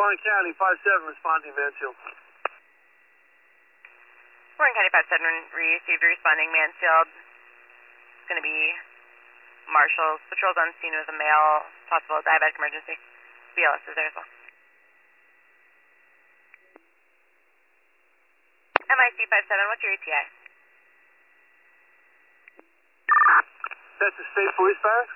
Warren County 57 responding Mansfield. Warren County 57 received a responding Mansfield. It's going to be marshals. Patrols on scene with a male, possible diabetic emergency. BLS is there as well. MIC 57, what's your ETA? That's the state police barracks?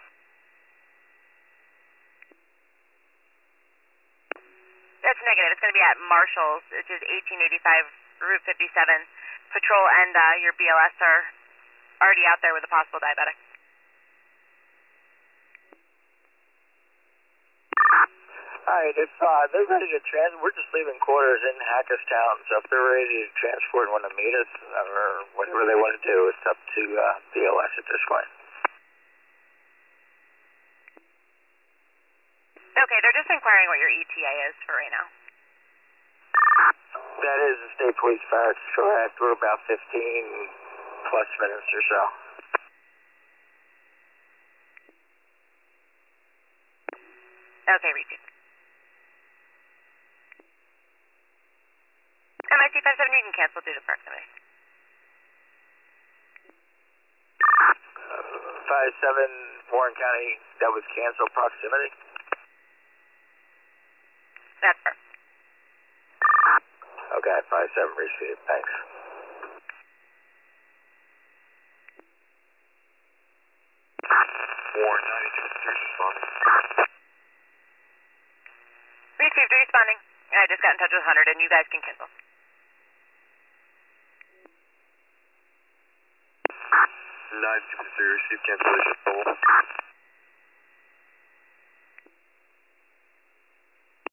That's negative. It's going to be at Marshall's, which is 1885 Route 57. Patrol and your BLS are already out there with a possible diabetic. Alright, if they're ready to transport, we're just leaving quarters in Hackettstown, so if they're ready to transport and want to meet us, or whatever they want to do, it's up to BLS at this point. Okay, they're just inquiring what your ETA is for right now. That is the state police barracks, correct. We're about 15 plus minutes or so. Okay, received. MIC 57, you can cancel due to proximity. 57 Warren County, that was canceled proximity? That's perfect. Okay, 57 received, thanks. Warren 92 responding. Received, responding. I just got in touch with 100 and you guys can cancel. 92 received cancellation.